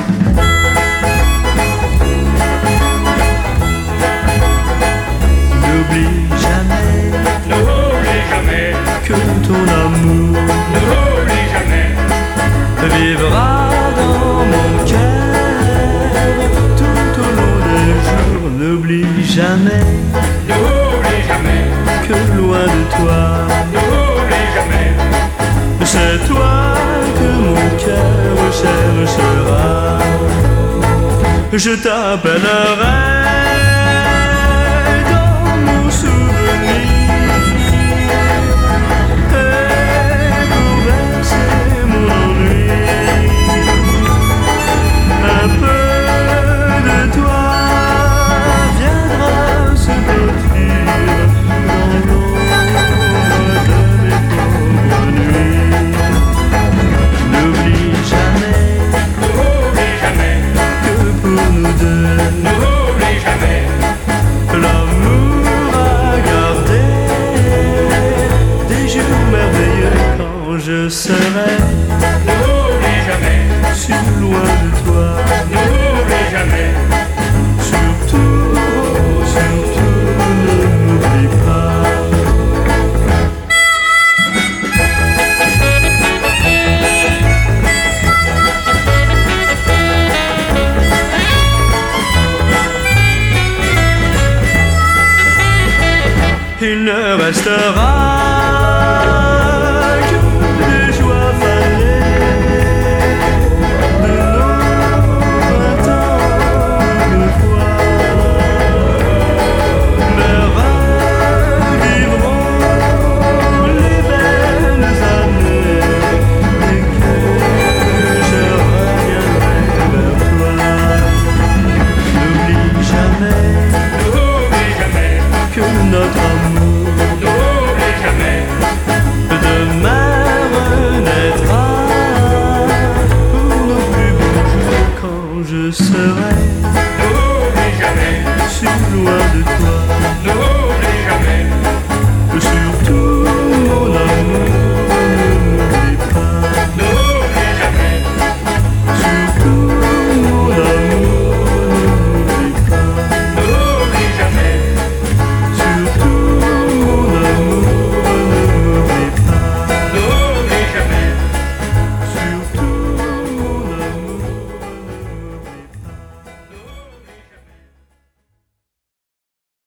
N'oublie jamais que ton amour vivra dans mon cœur tout au long des jours. N'oublie jamais que loin de toi, c'est toi que mon cœur cherchera. Je t'appellerai dans mon souvenir. Un peu de toi viendra se blottir dans l'ombre de mes pauvres nuits. N'oublie jamais que pour nous deux, l'amour a gardé des jours merveilleux quand je serai si loin de toi. N'oublie jamais. Surtout, surtout ne m'oublie pas. Il ne restera